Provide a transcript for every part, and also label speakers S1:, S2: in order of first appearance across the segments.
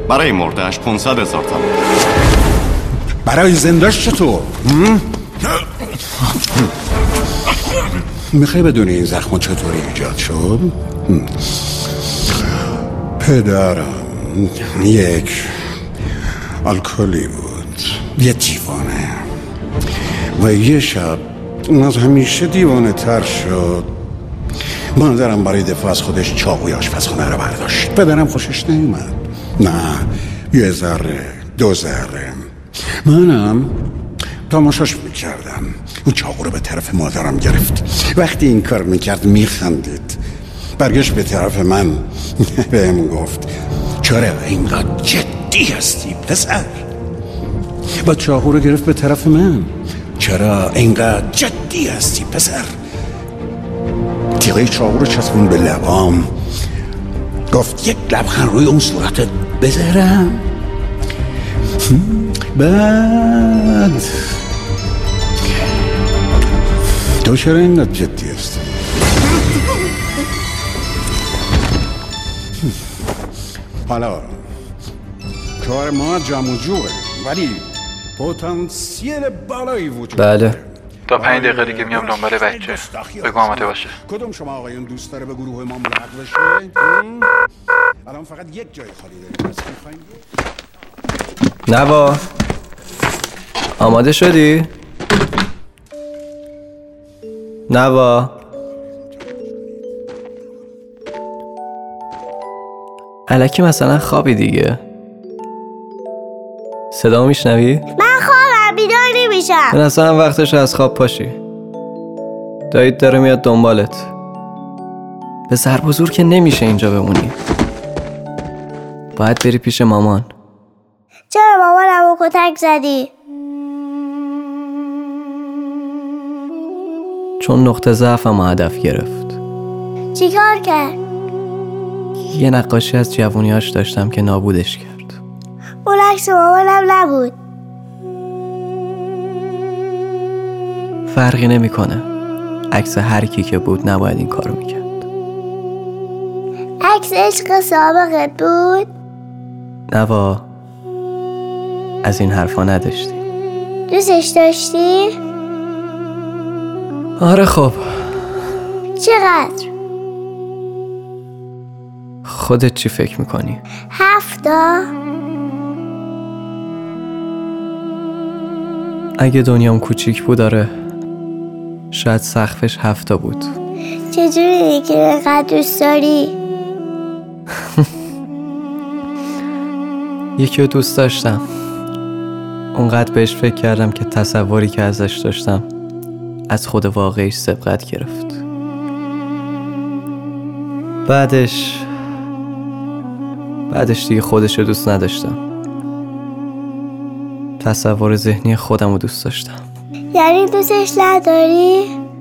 S1: برای مردهش 500,000 تومان.
S2: برای زندهش چطور؟ میخوای بدونی این زخم چطوری ایجاد شد؟ پدرم یک الکلی بود، یه دیوانه، و یه شب اون از همیشه دیوانه تر شد. مادرم برای دفاع از خودش چاقوی آشپزخونه رو برداشت. پدرم خوشش نیومد. نه، 1 ذره 2 ذره. منم تماشاش میکردم. اون چاقو رو به طرف مادرم گرفت. وقتی این کار میکرد میخندید. برگشت به طرف من بهم گفت چرا اینقدر جدی هستی پسر؟ با چاقو رو گرفت به طرف من. چرا اینقدر جدی هستی پسر؟ تیغه چاقو رو چسبون به لبام. گفت یک لبخند روی اون صورتت بذارم. بعد تو چرا اینقدر جدی هستی؟ حالا کار ما جمع جوره، ولی پتانسیل بالایی وجود
S3: بله.
S4: تا 5 دقیقه دیگه میام دنبال بچه. بگو آماده باشه.
S2: کدوم شما آقایون دوست داره به گروه ما ملحق بشه؟ الان فقط یک جای خالی داریم. پس می‌خوایم
S3: نوا آماده شدی؟ نوا الکی مثلا خوابی دیگه. صدا میشنوی؟
S5: من خوابم، بیدار نمیشم.
S3: من اصلا وقتش از خواب پاشی. دایید داره میاد دنبالت. به ضرب و زور که نمیشه اینجا بمونی. باید بری پیش مامان.
S5: چرا مامانمو کتک زدی؟
S3: چون نقطه ضعفم هدف گرفت.
S5: چی کار کرد؟
S3: یه نقاشی از جوونیاش داشتم که نابودش کرد.
S5: اون عکس مامانم نبود.
S3: فرقی نمیکنه. عکس هر کی که بود نباید این کارو میکرد.
S5: عکس عشق سابقت بود؟
S3: نوا از این حرفا نداشتی.
S5: دوستش داشتی؟
S3: آره خب.
S5: چقدر؟
S3: خودت چی فکر میکنی؟
S5: 7.
S3: اگه دنیام کوچیک بود آره شاید سقفش 7 بود.
S5: چجوری که اینقدر دوست داری؟
S3: یکی رو دوست داشتم. اونقدر بهش فکر کردم که تصوری که ازش داشتم از خود واقعیش سبقت گرفت. بعدش دیگه خودش رو دوست نداشتم. تصور ذهنی خودم رو دوست داشتم.
S5: یعنی دوستش نداری؟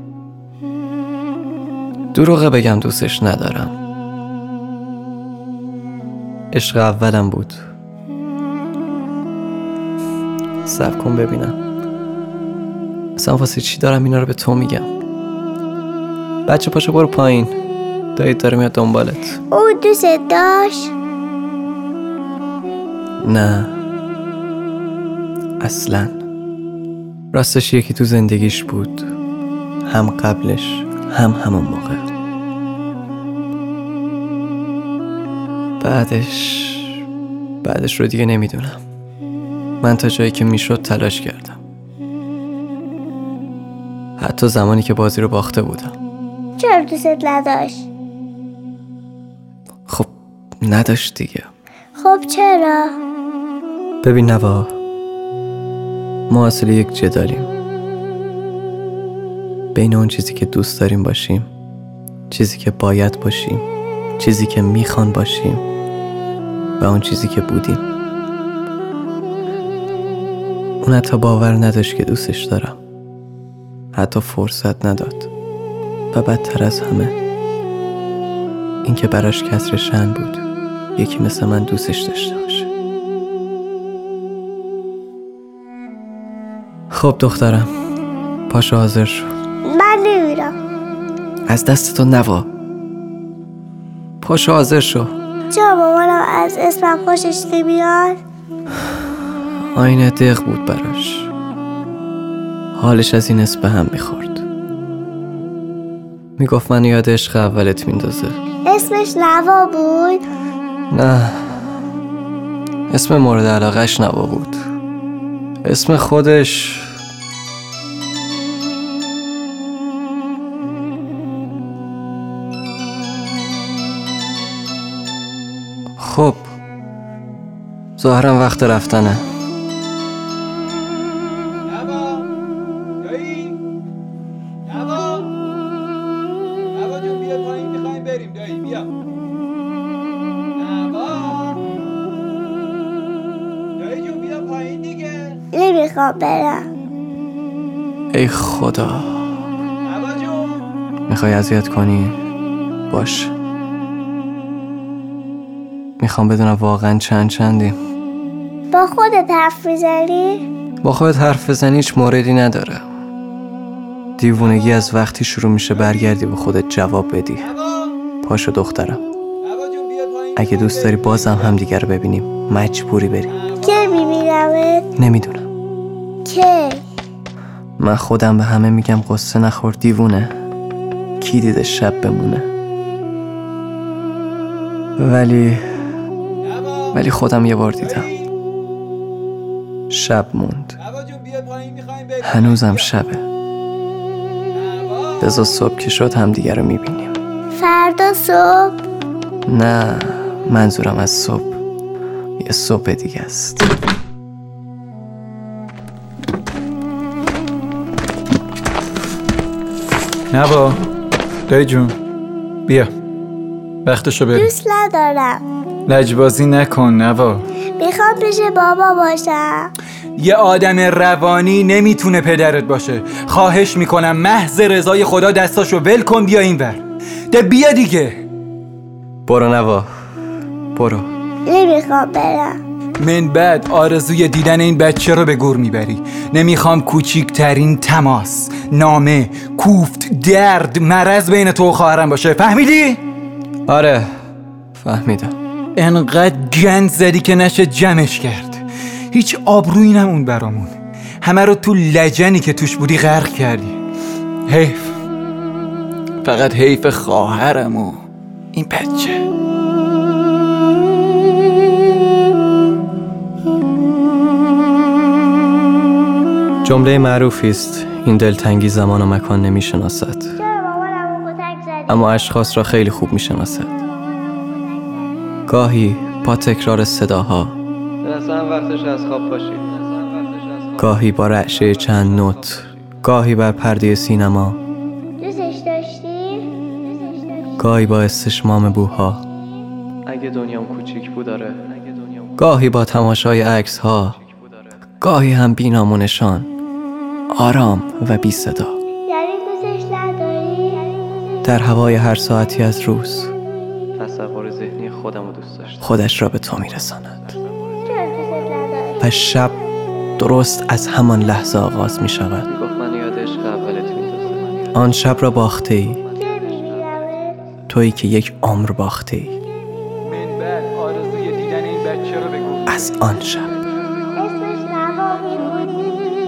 S3: دروغه بگم دوستش ندارم. عشق اولم بود. صبر کن ببینم اصلا واسه چی دارم اینا رو به تو میگم. بچه پاشو برو پایین. دایید داره میاد دنبالت.
S5: او دوست داشت؟
S3: نه اصلا. راستش یکی تو زندگیش بود، هم قبلش هم همون موقع. بعدش رو دیگه نمیدونم. من تا جایی که میشد تلاش کردم، حتی زمانی که بازی رو باخته بودم.
S5: چرا دوست نداشت؟
S3: خب نداشت دیگه.
S5: خب چرا؟
S3: ببین نوا، ما اصل یک جدالیم بین اون چیزی که دوست داریم باشیم، چیزی که باید باشیم، چیزی که میخوان باشیم و اون چیزی که بودیم. اون حتی باور نداشت که دوستش دارم، حتی فرصت نداد و بدتر از همه این که براش کسر شأن بود یکی مثل من دوستش داشته باشه. خب دخترم پاشو حاضر شو.
S5: من نمیرم.
S3: از دست تو نوا. پاشو حاضر شو.
S5: چرا مامانم از اسمم خوشش نمیاد؟
S3: آینه دق بود براش. حالش از این اسم به هم میخورد. میگفت من یاد عشق اولت میندازه.
S5: اسمش نوا بود؟
S3: نه، اسم مورد علاقهش نوا بود. اسم خودش خب ظاهرا وقت رفتنه.
S6: نوا دایی نوا جون بیا پایین میخوایم بریم دایی بیا نوا دایی جون بیا پایین دیگه
S5: نمیخوام برم.
S3: ای خدا،
S6: نوا جون
S3: میخوای اذیت کنی؟ باش. میخوام بدونم واقعا چندیم.
S5: با خودت حرف میزنی؟
S3: با خودت حرف بزنی هیچ موردی نداره. دیوونگی از وقتی شروع میشه برگردی به خودت جواب بدی. پاشو دخترم،
S6: نوا جون بیا پایین
S3: اگه دوست داری بازم هم دیگر رو ببینیم مجبوری بریم.
S5: کی میبینمت؟
S3: نمیدونم.
S5: کی؟
S3: من خودم به همه میگم قصه نخور دیوونه، کی دیده شب بمونه. ولی خودم یه بار دیدم شب موند.
S6: نوا جون بیا پایین میخوایم بریم
S3: هنوزم شبه. بذار صبح که شد هم دیگر رو میبینیم.
S5: فردا صبح؟
S3: نه، منظورم از صبح یه صبح دیگه است.
S6: نوا دایی جون بیا وقتشو بریم.
S5: دوست ندارم.
S6: لجبازی نکن نوا.
S5: میخوام پیش بابا باشم.
S6: یه آدم روانی نمیتونه پدرت باشه. خواهش میکنم محض رضای خدا دستاشو ول کن بیا اینور. ده بیا دیگه.
S3: برو نوا، برو.
S5: نمیخوام برم.
S6: من بعد آرزوی دیدن این بچه رو به گور میبری. نمیخوام کوچیکترین تماس، نامه، کوفت، درد، مرض بین تو و خواهرم باشه. فهمیدی؟
S3: آره فهمیدم.
S6: انقدر گند زدی که نشه جمعش کرد. هیچ آبرویی نمون برامون. همه رو تو لجنی که توش بودی غرق کردی. حیف، فقط حیف خواهرم و این بچه.
S3: جمله معروفی است، این دلتنگی زمان و مکان نمیشناسد،
S5: چرا مامانم رو کتک زدی؟
S3: اما اشخاص را خیلی خوب میشناسد. گاهی با تکرار صداها،
S7: اصلا وقتش از خواب باشید.
S3: گاهی با رعشه چند نوت، گاهی بر پرده سینما،
S5: دوستش داشتی؟
S3: گاهی با استشمام بوها،
S7: اگه دنیام کوچیک بود داره.
S3: گاهی با تماشای عکس ها، گاهی هم بینامونشان، آرام و بی صدا.
S5: یعنی دوستش نداری؟
S3: در هوای هر ساعتی از روز
S7: تصور ذهنی خودم رو دوست داشتم.
S3: خودش را به تو میرساند
S5: چرا دوستت نداری؟
S3: و شب درست از همان لحظه آغاز می شود.
S7: میگفت من یاد عشق اولت میندازه.
S3: آن شب را باخته ای،
S5: کی میبینمت؟
S3: تویی که یک عمر باخته ای
S6: من بعد آرزوی دیدن این بچه رو به گور.
S3: از آن شب.
S5: اسمش نوا بود.